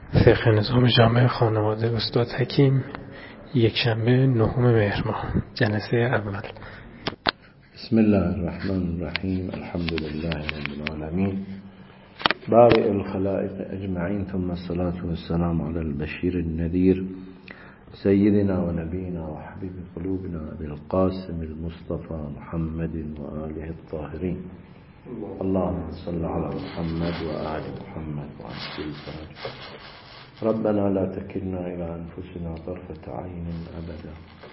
فقه نظام جامع خانواده استاد حکیم، یکشنبه 9 مهر ماه، جلسه اول. بسم الله الرحمن الرحیم. الحمد لله رب العالمین، بارئ الخلائق اجمعین، ثم الصلاة والسلام على البشیر النذیر سیدنا و نبینا و حبیب قلوبنا ابی القاسم المصطفى محمد و آله الطاهرین. اللهم صل على محمد و آل محمد و عجل فرج. ربنا لا تكلنا إلى أنفسنا طرفة عين أبدا.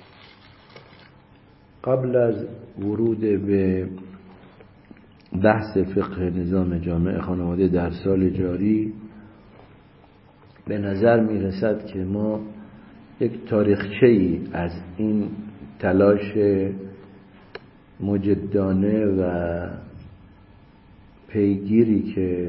قبل از ورود به بحث فقه نظام جامع خانواده در سال جاری، به نظر می رسد که ما یک تاریخچه‌ای از این تلاش مجدانه و پیگیری که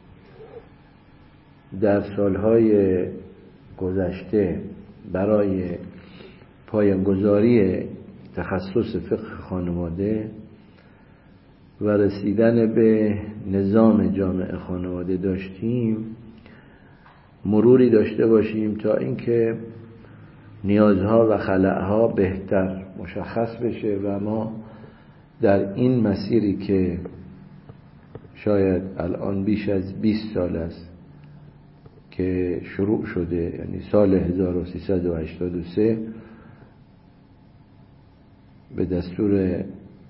در سالهای گذشته برای پایان‌گذاری تخصص فقه خانواده و رسیدن به نظام جامع خانواده داشتیم، مروری داشته باشیم تا اینکه نیازها و خلأها بهتر مشخص بشه و ما در این مسیری که شاید الان بیش از 20 سال است که شروع شده، یعنی سال 1383 به دستور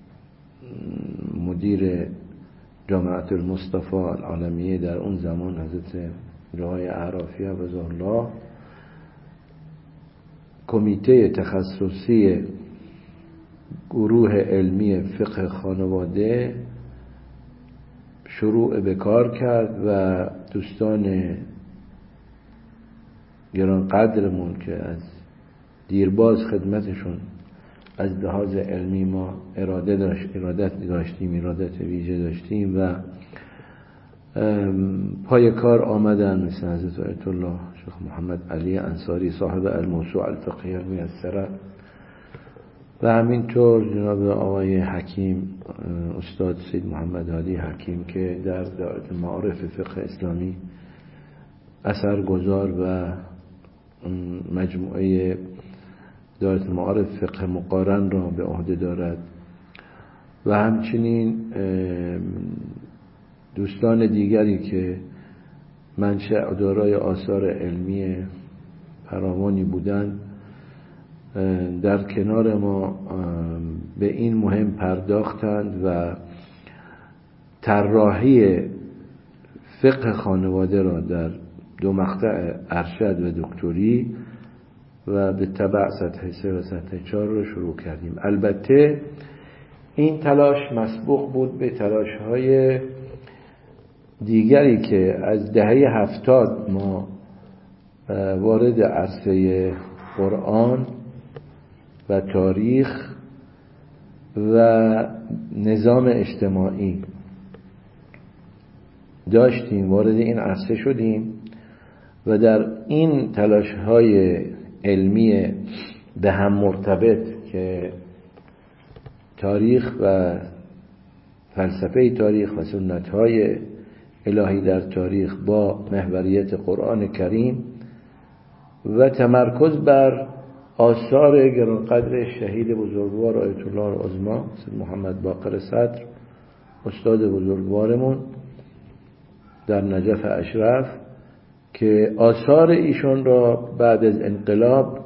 مدیر جامعه المصطفى العالمیه در اون زمان حضرت رهای اعرافی حفظه الله، کمیته تخصصی گروه علمی فقه خانواده شروع به کار کرد و دوستان گرانقدرمون که از دیرباز خدمتشون از لحاظ علمی ما ارادت ویژه داشتیم و پای کار آمدن، مثل حضرت آیت الله شیخ محمد علی انصاری صاحب الموسوعه الفقهیه المیسره و همینطور جناب آقای حکیم استاد سید محمد هادی حکیم که در دایره معارف فقه اسلامی اثرگذار و مجموعه دایره معارف فقه مقارن را به عهده دارد و همچنین دوستان دیگری که منشأ دارای آثار علمی فراوانی بودند در کنار ما به این مهم پرداختند و طراحی فقه خانواده را در 2 مقطع ارشد و دکتری و به تبع سطح 3 و سطح 4 رو شروع کردیم. البته این تلاش مسبوق بود به تلاش‌های دیگری که از دهه 70 ما وارد عرصه قرآن و تاریخ و نظام اجتماعی داشتیم، وارد این عرصه شدیم و در این تلاش‌های علمی به هم مرتبط که تاریخ و فلسفه تاریخ و سنت‌های الهی در تاریخ با محوریت قرآن کریم و تمرکز بر آثار گرانقدر شهید بزرگوار آیت الله العظمی سید محمد باقر صدر، استاد بزرگوارمون در نجف اشرف، که آثار ایشون را بعد از انقلاب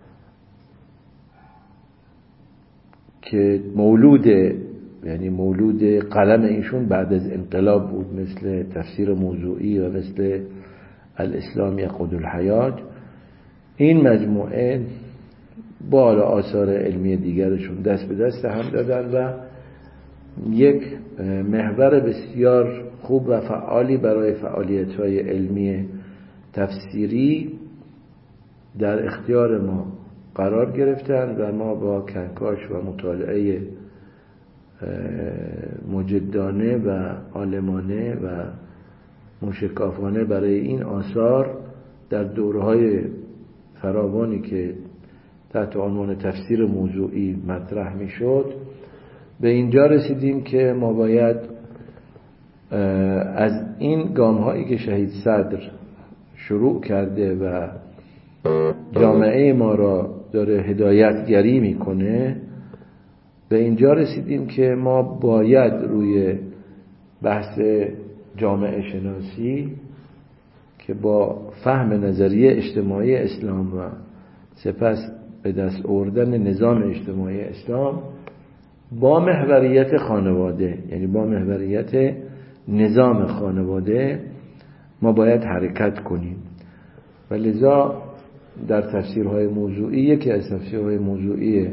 که مولود قلم ایشون بعد از انقلاب بود، مثل تفسیر موضوعی و مثل الاسلام یقود الحیات، این مجموعه با آثار علمی دیگرشون دست به دست هم دادن و یک محور بسیار خوب و فعالی برای فعالیت‌های علمی تفسیری در اختیار ما قرار گرفتند و ما با کنکاش و مطالعه مجدانه و عالمانه و موشکافانه برای این آثار در دوره‌های فراوانی که تحت عنوان تفسیر موضوعی مطرح میشد به اینجا رسیدیم که ما باید از این گام‌هایی که شهید صدر شروع کرده و جامعه ما را داره هدایتگری میکنه، به اینجا رسیدیم که ما باید روی بحث جامعه شناسی که با فهم نظریه اجتماعی اسلام و سپس به دست آوردن نظام اجتماعی اسلام با محوریت خانواده، یعنی با محوریت نظام خانواده، ما باید حرکت کنیم. و لذا در تفسیرهای موضوعی، یکی از تفسیرهای موضوعی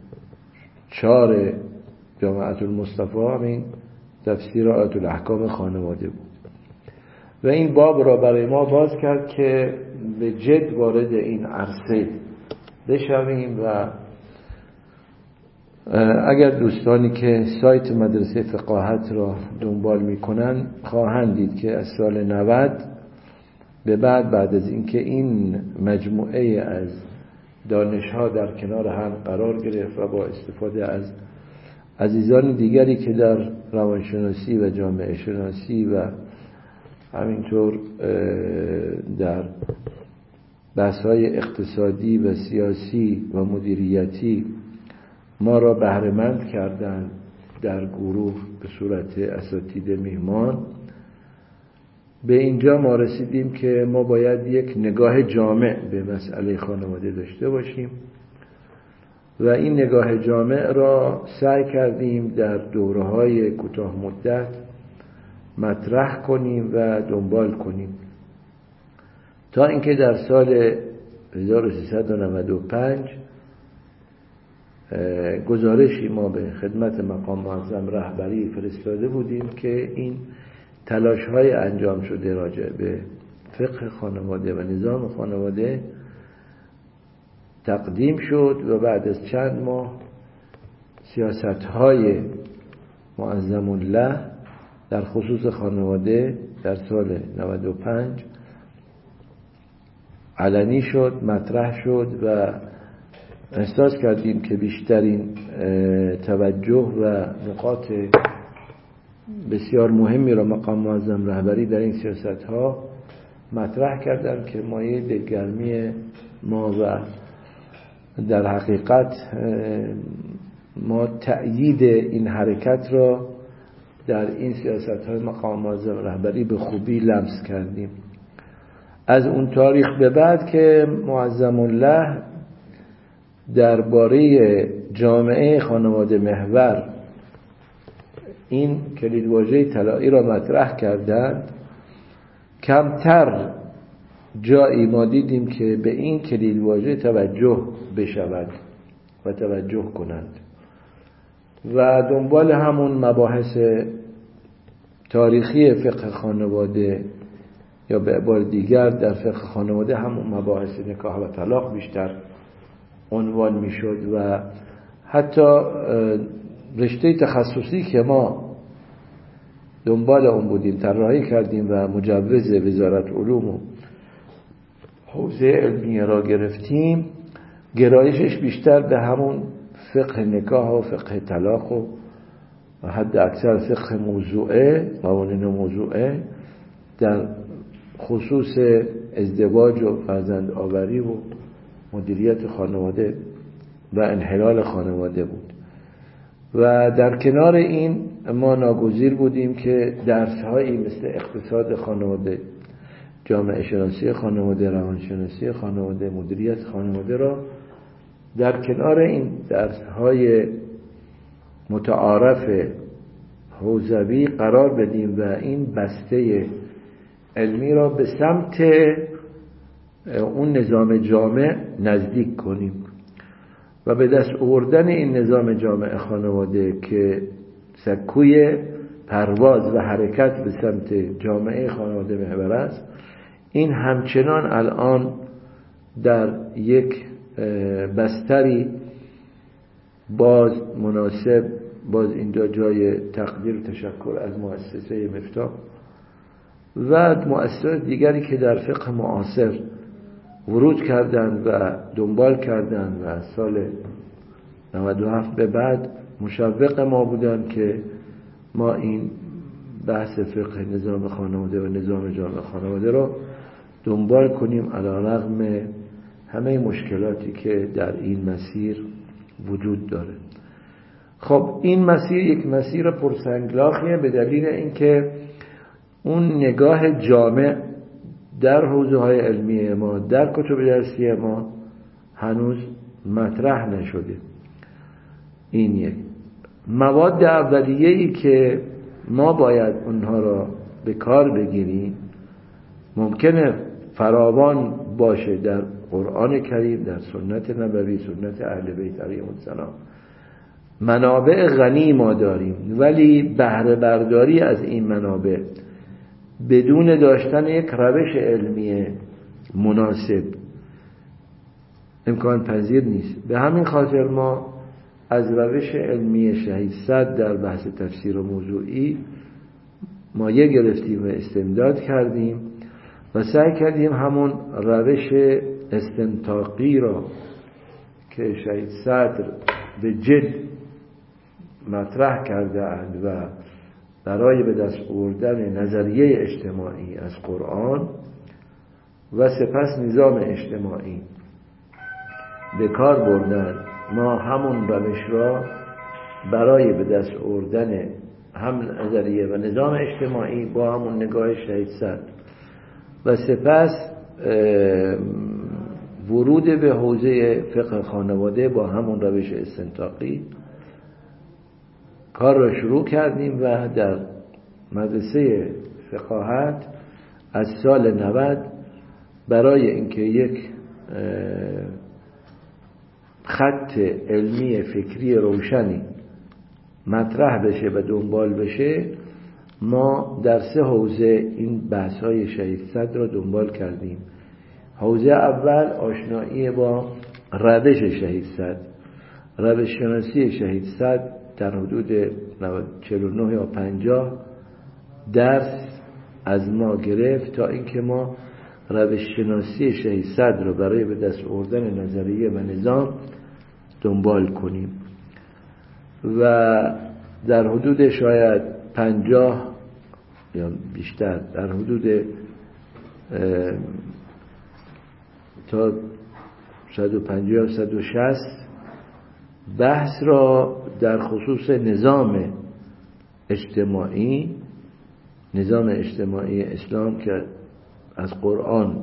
4 جامعة المصطفى همین تفسیر آیات الاحکام خانواده بود و این باب را برای ما باز کرد که به جد وارد این عرصه بشویم. و اگر دوستانی که سایت مدرسه فقاهت را دنبال میکنن خواهند دید که از سال 90 به بعد از اینکه این مجموعه از دانش‌ها در کنار هم قرار گرفت و با استفاده از عزیزان دیگری که در روانشناسی و جامعه شناسی و همینطور در بحث‌های اقتصادی و سیاسی و مدیریتی ما را بهره‌مند کردند در گروه به صورت اساتید میهمان، به اینجا ما رسیدیم که ما باید یک نگاه جامع به مسئله خانواده داشته باشیم و این نگاه جامع را سعی کردیم در دوره‌های کوتاه مدت مطرح کنیم و دنبال کنیم تا اینکه در سال 1395 گزارشی ما به خدمت مقام معظم رهبری فرستاده بودیم که این تلاش‌های انجام شده راجع به فقه خانواده و نظام خانواده تقدیم شد و بعد از چند ماه سیاست‌های معظم الله در خصوص خانواده در سال 95 علنی شد، مطرح شد و احساس کردیم که بیشترین توجه و نقاط بسیار مهمی را مقام معظم رهبری در این سیاست‌ها مطرح کردن که مایه دلگرمی ما و در حقیقت ما تأیید این حرکت را در این سیاست‌های مقام معظم رهبری به خوبی لمس کردیم. از اون تاریخ به بعد که معظم الله درباره جامعه خانواده محور این کلیدواژه طلایی را مطرح کردند، کمتر جایی ما دیدیم که به این کلیدواژه توجه بشود و توجه کنند و دنبال همون مباحث تاریخی فقه خانواده یا به عبارت دیگر در فقه خانواده همون مباحث نکاح و طلاق بیشتر عنوان میشد و حتی رشته تخصصی که ما دنبال اون بودیم طراحی کردیم و مجوز وزارت علوم و حوزه علمیه را گرفتیم، گرایشش بیشتر به همون فقه نکاح و فقه طلاق و حد اکثر فقه موضوعه، قوانین موضوعه در خصوص ازدواج و فرزند آوری و مدیریت خانواده و انحلال خانواده بود. و در کنار این ما ناگزیر بودیم که درس‌هایی مثل اقتصاد خانواده، جامعه شناسی خانواده، روانشناسی خانواده، مدیریت خانواده را در کنار این درس‌های متعارف حوزوی قرار بدیم و این بسته علمی را به سمت اون نظام جامع نزدیک کنیم و به دست آوردن این نظام جامع خانواده که سکوی پرواز و حرکت به سمت جامعه خانواده محور است، این همچنان الان در یک بستری باز مناسب، باز اینجا جای تقدیر و تشکر از مؤسسه مفتاح و مؤسسات دیگری که در فقه معاصر ورود کردند و دنبال کردند و از سال 97 به بعد مشوق ما بودند که ما این بحث فقه نظام خانواده و نظام جامع خانواده را دنبال کنیم علیرغم همه مشکلاتی که در این مسیر وجود داره. خب این مسیر یک مسیر پرسنگلاخیه به دلیل اینکه اون نگاه جامع در حوزه‌های علمی ما، در کتب درسی ما هنوز مطرح نشده. این یک مواد اولیه‌ای که ما باید اونها را به کار بگیریم ممکنه فراوان باشه در قرآن کریم، در سنت نبوی، سنت اهل بیت علیهم السلام. منابع غنی ما داریم، ولی بهره برداری از این منابع بدون داشتن یک روش علمی مناسب امکان پذیر نیست. به همین خاطر ما از روش علمی شهید صدر در بحث تفسیر موضوعی مایه گرفتیم و استمداد کردیم و سعی کردیم همون روش استنطاقی را که شهید صدر به جد مطرح کرده اند و برای به دست آوردن نظریه اجتماعی از قرآن و سپس نظام اجتماعی به کار بردن، ما همون روش را برای به دست آوردن هم نظریه و نظام اجتماعی با همون نگاه شهید صدر و سپس ورود به حوزه فقه خانواده با همون روش استنطاقی کار را شروع کردیم و در مدرسه فقاهت از سال 90 برای اینکه یک خط علمی فکری روشنی مطرح بشه و دنبال بشه، ما در 3 حوزه این بحث‌های شهید صدر را دنبال کردیم. حوزه اول آشنایی با روش شهید صدر، روش شناسی شهید صدر در حدود 49 یا 50 درس از ما گرفت تا اینکه ما روش شناسی شهید صدر رو برای به دست آوردن نظریه و نظام دنبال کنیم و در حدود شاید 50 یا بیشتر، در حدود تا 150 یا 160 بحث را در خصوص نظام اجتماعی اسلام که از قرآن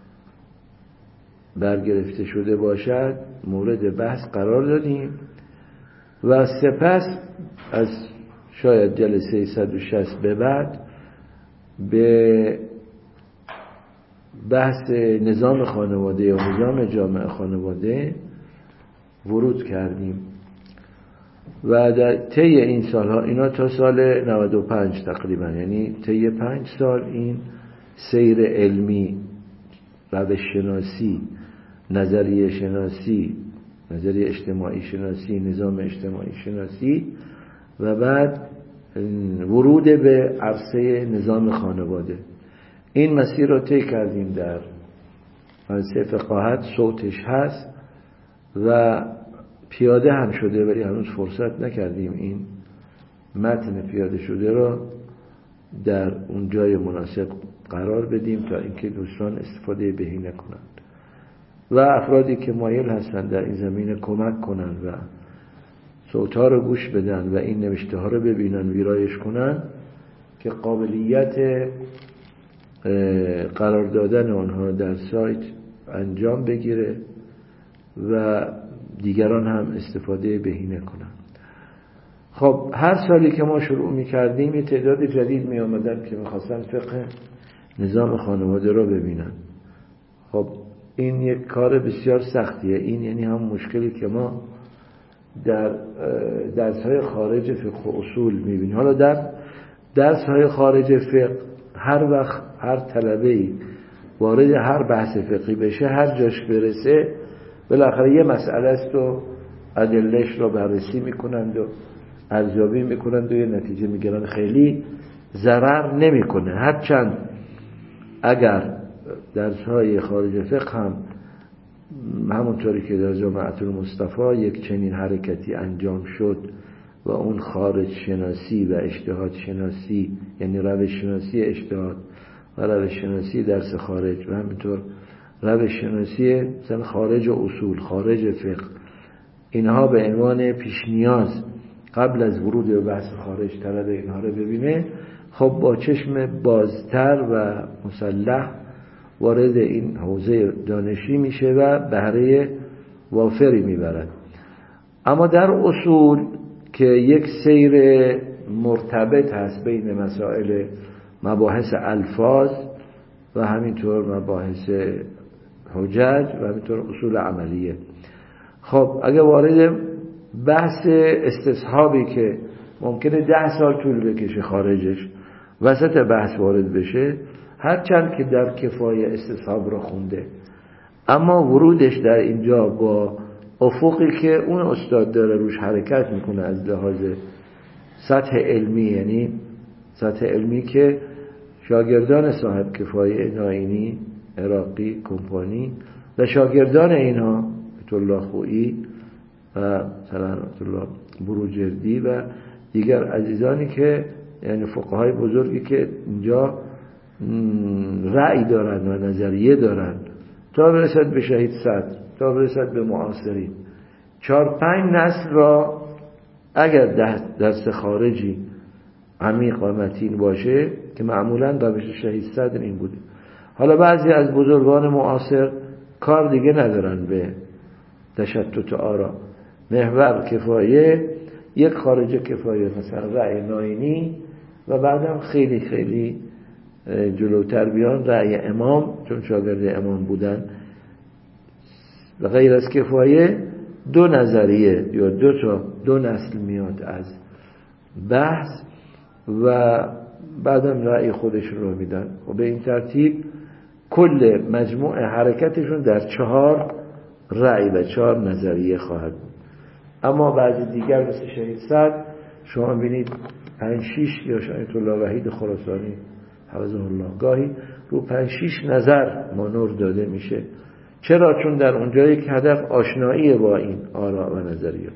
برگرفته شده باشد مورد بحث قرار دادیم و سپس از شاید جلسه 160 به بعد به بحث نظام خانواده یا نظام جامعه خانواده ورود کردیم و در طی این سالها، اینا تا سال 95 تقریبا، یعنی طی 5 سال این سیر علمی، روش شناسی، نظریه شناسی، نظریه اجتماعی شناسی، نظام اجتماعی شناسی و بعد ورود به عرصه نظام خانواده، این مسیر رو طی کردیم. در مدرسه فقاهت صوتش هست و پیاده هم شده، ولی هنوز فرصت نکردیم این متن پیاده شده رو در اون جای مناسب قرار بدیم تا اینکه دوستان استفاده بهینه کنند و افرادی که مایل هستند در این زمینه کمک کنند و صوت‌ها رو گوش بدن و این نوشته ها رو ببینن، ویرایش کنن، که قابلیت قرار دادن آنها در سایت انجام بگیره و دیگران هم استفاده بهینه کنن. خب هر سالی که ما شروع می‌کردیم یه تعداد جدید می‌آمدن که می‌خواستن فقه نظام خانواده رو ببینن. خب این یک کار بسیار سختیه. این یعنی هم مشکلی که ما در درس‌های خارج فقه و اصول می‌بینیم. حالا در درس‌های خارج فقه هر وقت هر طلبه‌ای وارد هر بحث فقهی بشه، هر جاش برسه بالاخره یه مسئله است و ادله‌اش رو بررسی می‌کنند و ارزیابی می‌کنند و یه نتیجه می‌گیرن، خیلی ضرر نمی‌کنه. هرچند اگر درس‌های خارج فقه هم همونطوری که در جامعه المصطفی یک چنین حرکتی انجام شد و اون خارج شناسی و اجتهاد شناسی، یعنی روش شناسی اجتهاد و روش شناسی درس خارج و همینطور روش شناسی مثلا خارج اصول، خارج فقه، اینها به عنوان پیش نیاز قبل از ورود به بحث خارج طلب اینها رو ببینه، خب با چشم بازتر و مسلح وارد این حوزه دانشی میشه و بهره وافری میبرد. اما در اصول که یک سیر مرتبط هست بین مسائل مباحث الفاظ و همینطور مباحث حجج و همینطور اصول عملیه. خب اگه وارد بحث استصحابی که ممکنه 10 سال طول بکشه خارجش وسط بحث وارد بشه، هرچند که در کفایه استصحاب رو خونده، اما ورودش در اینجا با افقی که اون استاد داره روش حرکت میکنه از لحاظ سطح علمی، یعنی سطح علمی که شاگردان صاحب کفایه نائینی، عراقی، کمپانی و شاگردان اینها الله خویی و سلامت الله بروجردی و دیگر عزیزانی که یعنی فقهای بزرگی که اینجا رأی دارن و نظریه دارن تا برسد به شهید صدر، تا برسد به معاصرین، 4-5 نسل را اگر درس خارجی عمیق و متین باشه که معمولا روش شهید صدر این بوده. حالا بعضی از بزرگان معاصر کار دیگه ندارن به تشتت آرا، محور کفایه، یک خارجه کفایه مثلا رأی نائینی و بعدم خیلی خیلی جلوتر بیان رأی امام، چون شاگرد امام بودن، و غیر از کفایه 2 نظریه یا 2 نسل میاد از بحث و بعدم رأی خودشون رو میدن و به این ترتیب کل مجموع حرکتشون در 4 رأی و 4 نظریه خواهد بود. اما بعضی دیگر مثل شهید صدر شما بینید 5-6 یا شایت الله وحید خراسانی حفظه الله گاهی رو 5-6 نظر مانور داده میشه. چرا؟ چون در اونجا یک هدف آشنایی با این آراء و نظریات.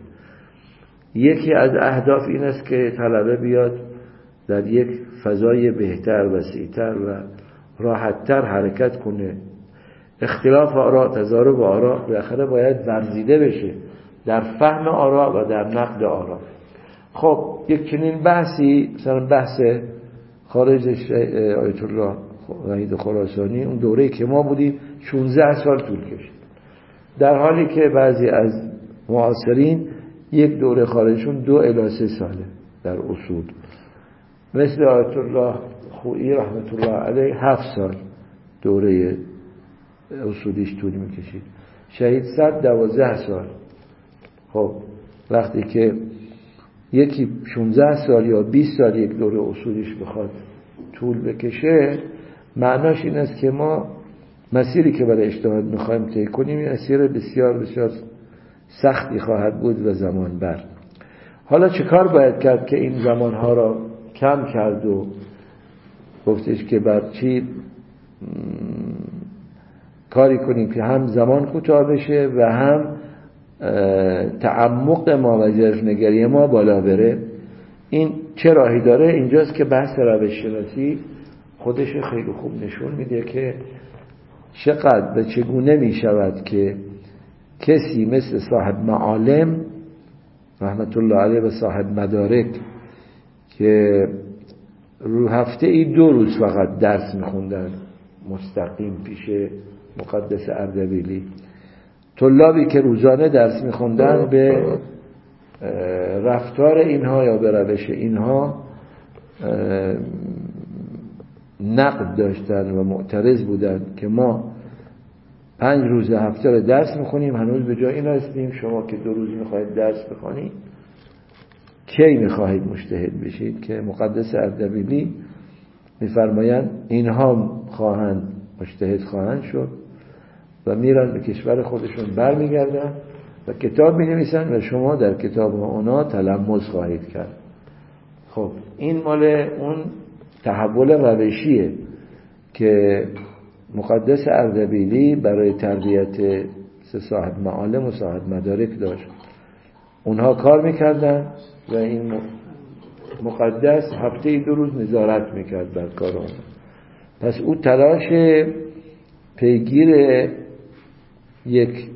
یکی از اهداف این است که طلبه بیاد در یک فضای بهتر، وسیع‌تر و راحت‌تر حرکت کنه. اختلاف آراء، تضارب آراء بالاخره باید ورزیده بشه در فهم آراء و در نقد آراء. خب یک چنین بحثی، مثلا بحث خارج آیت الله وحید خراسانی، اون دوره‌ای که ما بودیم 16 سال طول کشید، در حالی که بعضی از معاصرین یک دوره خارجشون 2 الی 3 ساله در اصول، مثل آیت الله خویی رحمت الله علیه 7 سال دوره اصولیش طول میکشید، شهید صدر 12 سال. خب وقتی که یکی 16 سال یا 20 سال یک دوره اصولیش بخواد طول بکشه، معناش این است که ما مسیری که برای اجتهاد میخوایم طی کنیم این مسیر بسیار بسیار سختی خواهد بود و زمان بر. حالا چه کار باید کرد که این زمانها را کم کرد و گفتش که بر چی کاری کنیم که هم زمان کوتاه بشه و هم تعمق ما و جزم‌نگری ما بالا بره. این چه راهی داره؟ اینجاست که بحث روش شناسی خودش خیلی خوب نشون میده که چقدر و چگونه میشود که کسی مثل صاحب معالم رحمت الله علیه و صاحب مدارک که رو هفته ای 2 روز فقط درس میخوندن مستقیم پیش مقدس اردبیلی، طلابی که روزانه درس میخوندن به رفتار اینها یا به روش اینها نقد داشتن و معترض بودن که ما 5 روز هفته رو درس میخونیم، هنوز به جای این هستیم، شما که 2 روز میخواهید درس بخونید کی میخواهید مجتهد بشید؟ که مقدس اردبیلی میفرمایند اینها خواهند مجتهد خواهند شد و میرن به کشور خودشون برمیگردن و کتاب مینویسن و شما در کتاب اونا تلمذ خواهید کرد. خب این مال اون تحول روشیه که مقدس اردبیلی برای تربیت صاحب معالم و صاحب مدارک داشت. اونها کار میکردن و این مقدس هفته 2 روز نظارت میکرد بر کار اونها. پس او تلاش پیگیر یک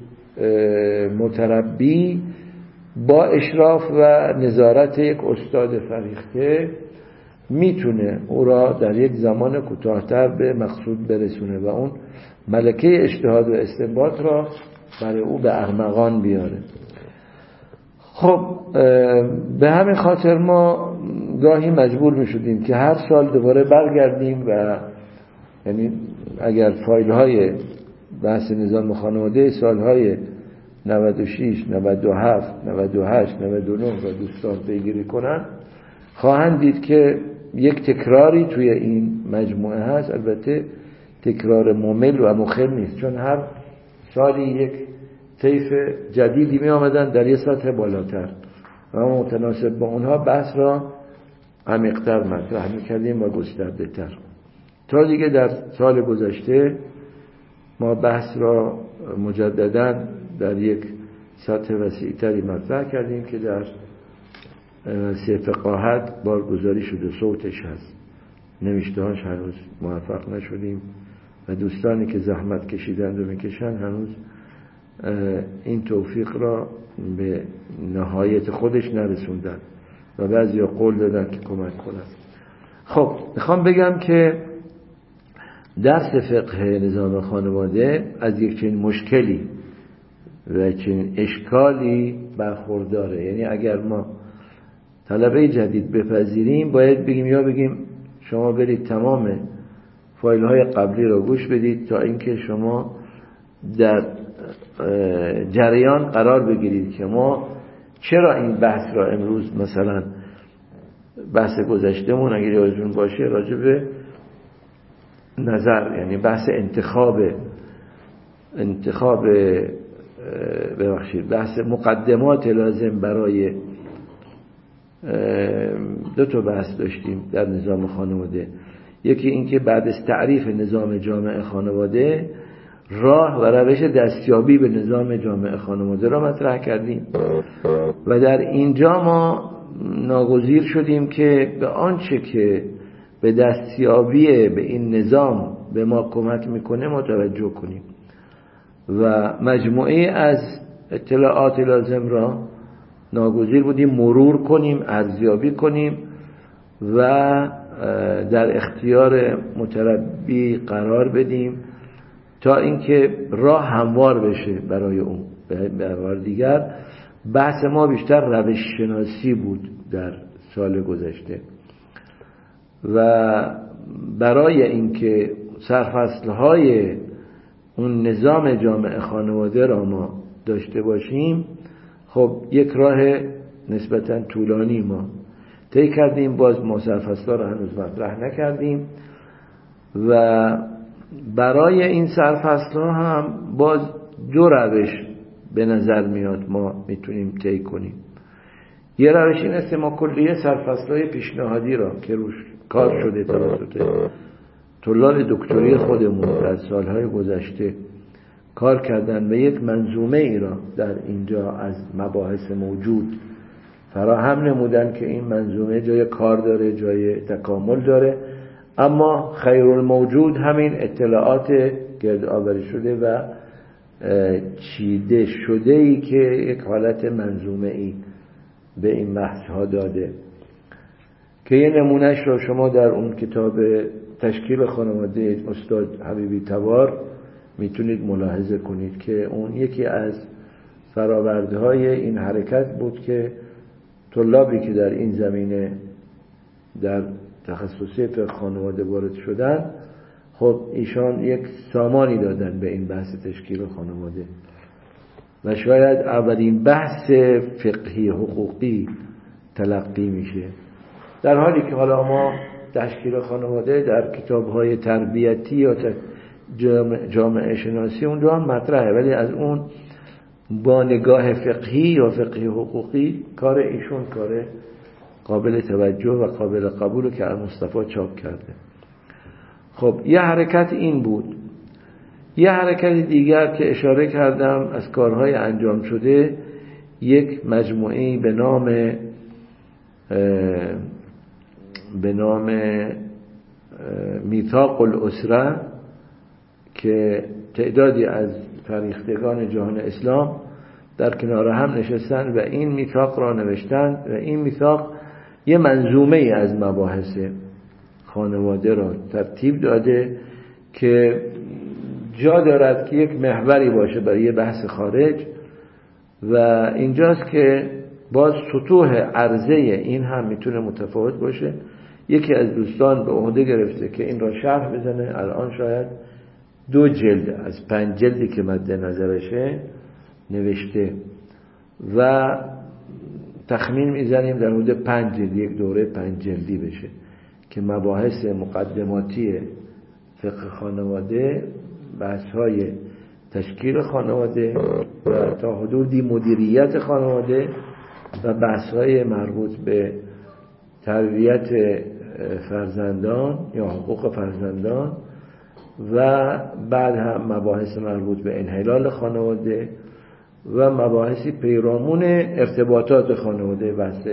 متربی با اشراف و نظارت یک استاد فریخته میتونه او را در یک زمان کوتاه‌تر به مقصود برسونه و اون ملکه اجتهاد و استنباط را برای او به ارمغان بیاره. خب به همین خاطر ما گاهی مجبور میشدیم که هر سال دوباره برگردیم و یعنی اگر فایل های بحث نظام خانواده سالهای 96 97 98 99 و دوستان پیگیری کنن خواهند دید که یک تکراری توی این مجموعه هست. البته تکرار ممل و مخل نیست، چون هر سالی یک طیف جدیدی می آمدن در یه سطح بالاتر و متناسب با اونها بحث را عمیق‌تر مطرح می‌کردیم و گسترده تر. تا دیگه در سال گذشته ما بحث را مجدداً در یک سطح وسیع‌تری مطرح کردیم که در سه فقاهت بارگذاری شده، صوتش هست، نوشته‌هاش هنوز موفق نشدیم و دوستانی که زحمت کشیدند و میکشن هنوز این توفیق را به نهایت خودش نرسوندن و بعضی قول دادن که کمک کنن. خب میخوام بگم که درس فقه نظام خانواده از یک چنین مشکلی و چنین اشکالی برخورداره. یعنی اگر ما طلبه جدید بپذیریم باید بگیم شما برید تمام فایل های قبلی را گوش بدید تا اینکه شما در جریان قرار بگیرید که ما چرا این بحث را امروز مثلا بحث گذشتمون اگر یادتون باشه راجع به نظر، یعنی بحث بحث مقدمات لازم برای دو تا بحث داشتیم در نظام خانواده. یکی اینکه بعد از تعریف نظام جامعه خانواده راه و روش دستیابی به نظام جامعه خانواده را مطرح کردیم و در اینجا ما ناگزیر شدیم که به آنچه که به دستیابی به این نظام به ما کمک میکنه متوجه کنیم و مجموعه از اطلاعات لازم را ناگزیر بودیم مرور کنیم، ارزیابی کنیم و در اختیار متربی قرار بدیم تا اینکه راه هموار بشه برای اون. به عبارت دیگر بحث ما بیشتر روش شناسی بود در سال گذشته و برای اینکه سرفصل‌های اون نظام جامعه خانواده را ما داشته باشیم خب یک راه نسبتاً طولانی ما طی کردیم. باز ما سرفصل‌ها را هنوز مطرح نکردیم و برای این سرفصل‌ها هم باز دو روش به نظر میاد ما میتونیم طی کنیم. یه روش این است ما کلیه سرفصل‌های پیشنهادی را که روش کار شده توسط طلاب دکتری خودمون در سالهای گذشته کار کردن و یک منظومه ای را در اینجا از مباحث موجود فراهم نمودن که این منظومه جای کار داره، جای تکامل داره، اما خیرالموجود همین اطلاعات گردآوری شده و چیده شده ای که یک حالت منظومه ای به این بحث ها داده که یه نمونهش رو شما در اون کتاب تشکیل خانواده استاد حبیبی تبار میتونید ملاحظه کنید که اون یکی از فراورده های این حرکت بود که طلابی که در این زمینه در تخصصی فقه خانواده وارد شدن خب ایشان یک سامانی دادن به این بحث تشکیل خانواده و شاید اولین بحث فقهی حقوقی تلقی میشه، در حالی که حالا ما تشکیل خانواده در کتاب‌های تربیتی یا جامعه شناسی اونجا هم مطرحه، ولی از اون با نگاه فقهی یا فقهی حقوقی کار ایشون کار قابل توجه و قابل قبول که مصطفی چاپ کرده. خب یه حرکت این بود. یه حرکت دیگر که اشاره کردم از کارهای انجام شده، یک مجموعه‌ای به نام میثاق الاسره که تعدادی از فریختگان جهان اسلام در کنار هم نشستن و این میثاق را نوشتند و این میثاق یه منظومه ای از مباحث خانواده را ترتیب داده که جا دارد که یک محوری باشه برای یه بحث خارج و اینجاست که باز سطوح عرضه این هم میتونه متفاوت باشه. یکی از دوستان به عهده گرفته که این را شرح بزنه، الان شاید 2 جلد از 5 جلدی که مد نظرشه نوشته و تخمین میزنیم در حدود 5 جلد، یک دوره 5 جلدی بشه که مباحث مقدماتی فقه خانواده، بحث‌های تشکیل خانواده و تا حدودی مدیریت خانواده و بحث‌های مربوط به تربیت فرزندان یا حقوق فرزندان و بعد هم مباحث مربوط به انحلال خانواده و مباحثی پیرامون ارتباطات خانواده، بحث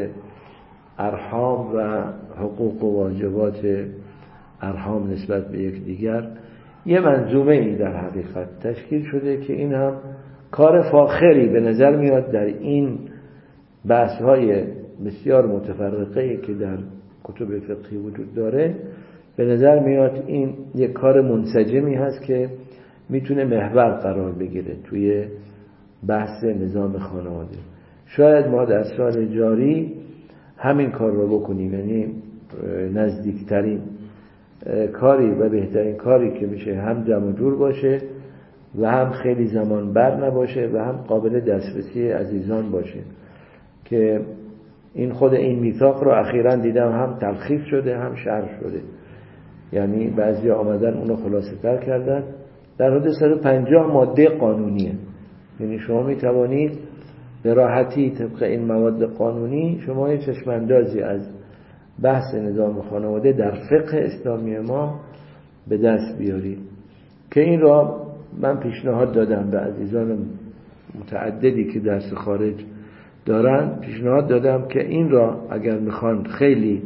ارحام و حقوق و واجبات ارحام نسبت به یکدیگر. یه منظومه ای در حقیقت تشکیل شده که این هم کار فاخری به نظر میاد در این بحث‌های بسیار متفرقه‌ای که در کتب فقهی وجود داره. به نظر میاد این یک کار منسجمی هست که میتونه محور قرار بگیره توی بحث نظام خانواده. شاید ما در سال جاری همین کار رو بکنیم، یعنی نزدیکترین کاری و بهترین کاری که میشه هم جمع جور باشه و هم خیلی زمان بر نباشه و هم قابل دسترسی عزیزان باشه که این خود این میثاق رو اخیراً دیدم هم تلخیص شده هم شرح شده، یعنی بعضی آمدن اونو خلاصه تر کردن. در حدود 150 ماده قانونیه، یعنی شما میتوانید به راحتی طبق این مواد قانونی شما یه چشماندازی از بحث نظام خانواده در فقه اسلامی ما به دست بیارید که این را من پیشنهاد دادم به عزیزان متعددی که درس خارج دارن، پیشنهاد دادم که این را اگر میخوان خیلی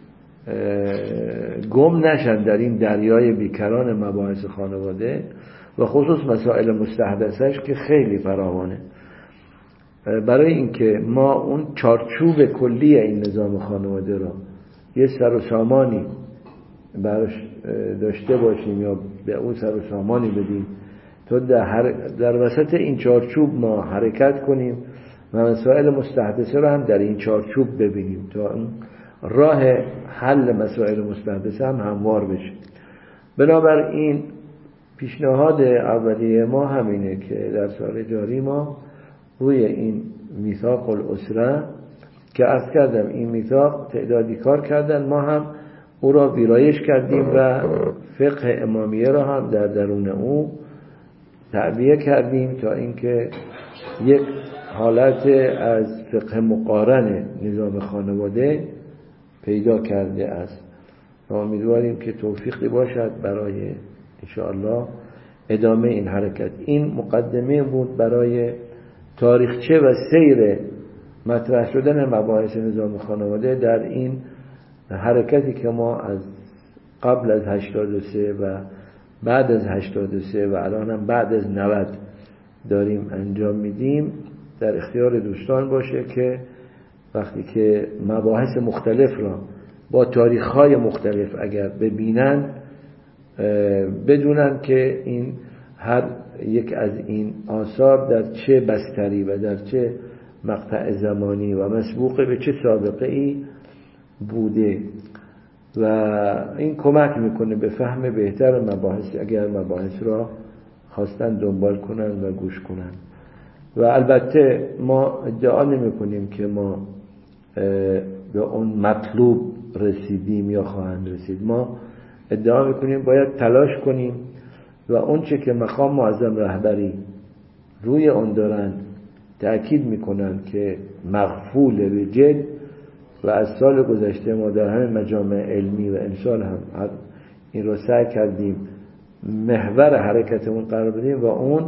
گم نشن در این دریای بیکران مباحث خانواده و خصوص مسائل مستحدثش که خیلی فراوانه، برای اینکه ما اون چارچوب کلی این نظام خانواده را یه سر و سامانی براش داشته باشیم یا به اون سر و سامانی بدیم تا در وسط این چارچوب ما حرکت کنیم و مسائل مستحدثه رو هم در این چارچوب ببینیم تا اون راه حل مسائل مستحدثه هم هموار بشه. بنابراین پیشنهاد اولیه ما همینه که در سال جاری ما روی این میثاق الاسره که عرض کردم این میثاق تعدادی کار کردن، ما هم او را ویرایش کردیم و فقه امامیه را هم در درون او تعبیه کردیم تا اینکه یک حالت از فقه مقارن نظام خانواده پیدا کرده است. امیدواریم که توفیقی باشد برای انشاءالله ادامه این حرکت. این مقدمه بود برای تاریخچه و سیر مطرح شدن مباحث نظام خانواده در این حرکتی که ما از قبل از 83 و بعد از 83 و الان هم بعد از 90 داریم انجام میدیم در اختیار دوستان باشه که وقتی که مباحث مختلف را با تاریخ‌های مختلف اگر ببینن بدونن که این هر یک از این آثار در چه بستری و در چه مقطع زمانی و مسبوق به چه سابقه ای بوده و این کمک میکنه به فهم بهتر مباحث اگر مباحث را خواستن دنبال کنن و گوش کنن. و البته ما ادعا نمی کنیم که ما به اون مطلوب رسیدیم یا خواهند رسید، ما ادعا میکنیم باید تلاش کنیم و اون چه که مقام معظم رهبری روی اون دارن تأکید میکنن که مغفول به جد و از سال گذشته ما در همه مجامع علمی و امسال هم این رو سعی کردیم محور حرکتمون قرار بدیم و اون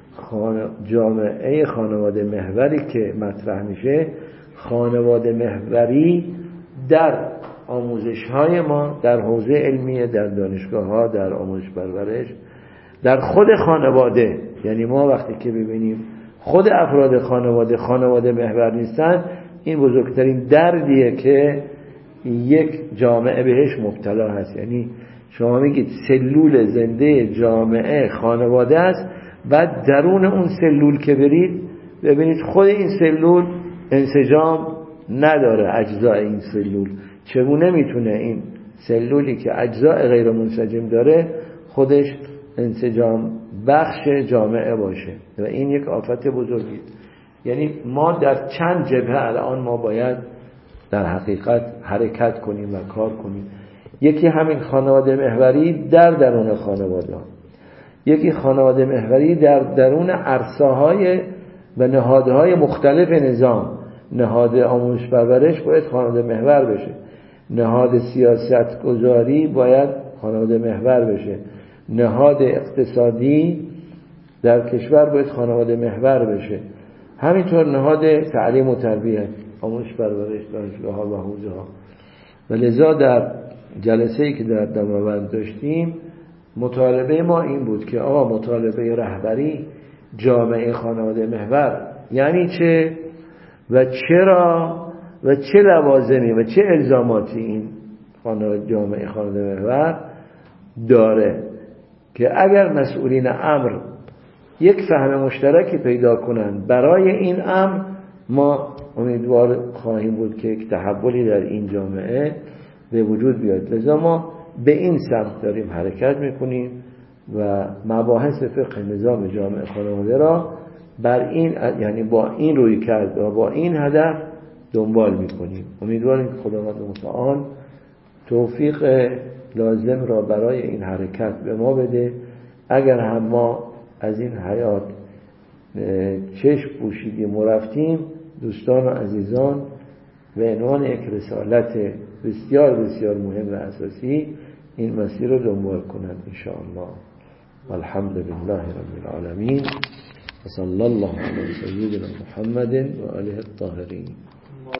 جامعه خانواده محوری که مطرح میشه خانواده محوری در آموزش‌های ما در حوزه علمیه، در دانشگاه‌ها، در آموزش پرورش، در خود خانواده. یعنی ما وقتی که ببینیم خود افراد خانواده محور نیستن، این بزرگترین دردیه که یک جامعه بهش مبتلا هست. یعنی شما میگید سلول زنده جامعه خانواده است، بعد درون اون سلول که برید ببینید خود این سلول انسجام نداره. اجزای این سلول چگونه میتونه این سلولی که اجزای غیر منسجم داره خودش انسجام بخش جامعه باشه؟ و این یک آفت بزرگی. یعنی ما در چند جبهه الان ما باید در حقیقت حرکت کنیم و کار کنیم. یکی همین خانواده محوری در درون خانواده، یکی خانواده محوری در درون عرصه‌های و نهادهای مختلف نظام. نهاد آموزش پرورش باید خانواده محور بشه، نهاد سیاست گذاری باید خانواده محور بشه، نهاد اقتصادی در کشور باید خانواده محور بشه، همینطور نهاد تعلیم و تربیت، آموزش پرورش، دانشگاه‌ها و حوزه‌ها. و لذا در جلسه‌ای که در دماوند داشتیم مطالبه ما این بود که آقا مطالبه رهبری جامعه خانواده محور یعنی چه و چرا و چه لوازمی و چه الزاماتی این جامعه خانواده محور داره، که اگر مسئولین امر یک فهم مشترکی پیدا کنند برای این امر، ما امیدوار خواهیم بود که یک تحولی در این جامعه به وجود بیاد. لذا ما به این سمت داریم حرکت میکنیم و مباحث فقه نظام جامعه خانواده را بر این، یعنی با این روی کرد و با این هدف دنبال میکنیم. امیدواریم که خداوند متعال توفیق لازم را برای این حرکت به ما بده. اگر هم ما از این حیات چشم پوشیدیم و رفتیم، دوستان و عزیزان به عنوان یک رسالت بسیار بسیار مهم و اساسی این مسیر رو دنبال کنند ان شاء الله. والحمد لله رب العالمین و صلی الله علی سیدنا محمد و آله الطاهرین.